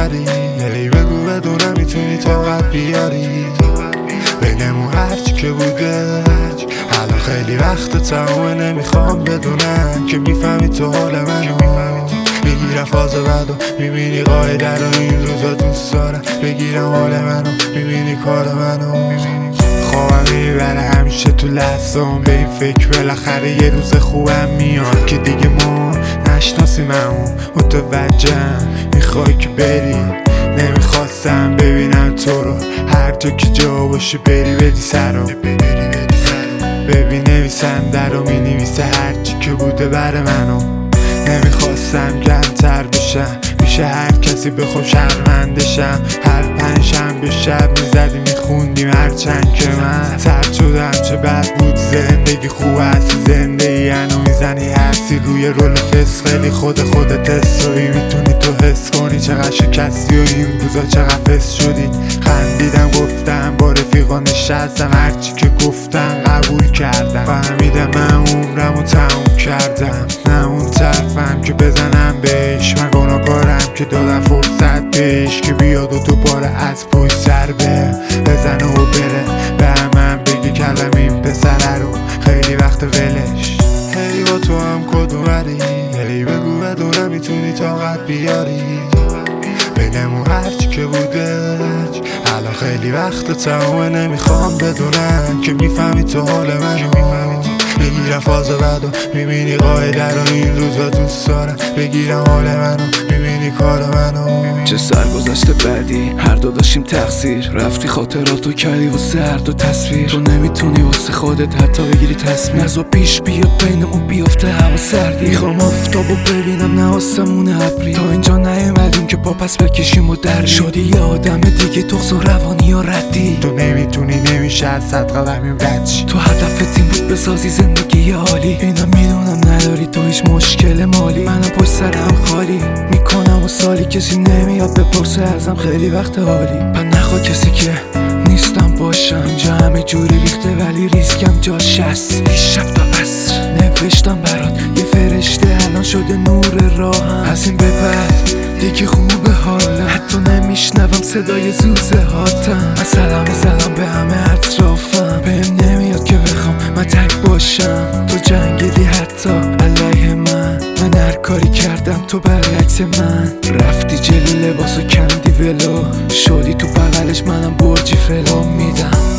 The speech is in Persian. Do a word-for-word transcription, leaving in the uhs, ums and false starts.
کدومری؟ هی بگو بدونم میتونی طاقت بیاری بینمون هرچی که بوده. الان خیلی وقت تمومه نمیخوام بدونم که میفهمی تو حال منو. میگیرم فاز بعدو میبینی قاعده رو این روزا دوست دارم بگیرم حال منو میبینی کار منو. خوابم میبره همیشه تو لحظام به این فکر بالاخره یه روز خوبم میاد که دیگه ما نشناسیم همون متوجهم میخوای که بری. نمیخواستم ببینم تو رو هر جا که جا باشه بری بدی سرو. ببین نویسم در رو مینویسه هرچی که بوده بر منو. نمیخواستم گرمتر بشم میشه هر کسی بخوام شرمندشم. هر پنجشنبه شب میزدی میخوندیم هرچند که من ترد شدم چه بد بود زندگی خوب هستی زندگی هنو میزنی هستی روی رول فسقلی خود خودت استوری میتونی تو حس کنی چقدر شکستی و این روزا چقدر فس شدی. خندیدم گفتم با رفیقا نشستم هرچی که گفتم قبول کردم. فهمیدم من عمرمو تموم کردم نه اون طرفم که بزنم بهش. من گناهکارم که دادم فرصت بهش که بیاد و دوباره از پشت سر به بزنه و بره به همم بگی کلم این پسره رو خیلی وقت ولش. هی با تو هم کدومری؟ هی بگو بدونم میتونی طاقت بیاری بینمون هرچی که بوده. الان خیلی وقت تمومه نمیخوام بدونم که میفهمی تو حال منو. میگیرم فاز بعدو میبینی قاعده رو این روزا دوست دارم بگیرم حال منو میبینی کار منو. چه سرگذشت بعدی هر دو داشتیم تقصیر رفتی خاطراتو کردی واسه هر دو تصویر. تو نمیتونی واسه خودت حتی بگیری تصمیم نزا پیش بیا بینمون بیافته هوا سردی. میخوام آفتابو ببینم نه آسمون ابری. تا اینجا نیومدیم که پا پس بکشیم و در شدی یه آدم دیگه تخص و روانی و ردی. تو نمیتونی نمیشه از صد قدمیم رد شی. تو هدفت این بود بسازی زندگی عالی. اینا میدونم نداری تو هیچ مشکل مالی. منم پشت سرم خالی میکنم و سالی کسی نمیاد بپرسه ازم خیلی وقت حالی. من نخوا کسی که نیستم باشم اینجا همه جوری ریخته ولی ریسکم جاش هست. شب تا عصر نوشتم برات یه فرشته الان شده نور راهم. از این به بعد دیگه خوبه حالم حتی نمیشنوم صدای زوزه هاتم. من سلام سلام به همه اطرافم بهم نمیاد که بخوام من تک باشم. تو جنگلی حتی علیه من من هر کاری کردم تو برعکس من. رفتی جلو لباسو کندی ولو شدی تو بغلش منم برجی فلان میدم.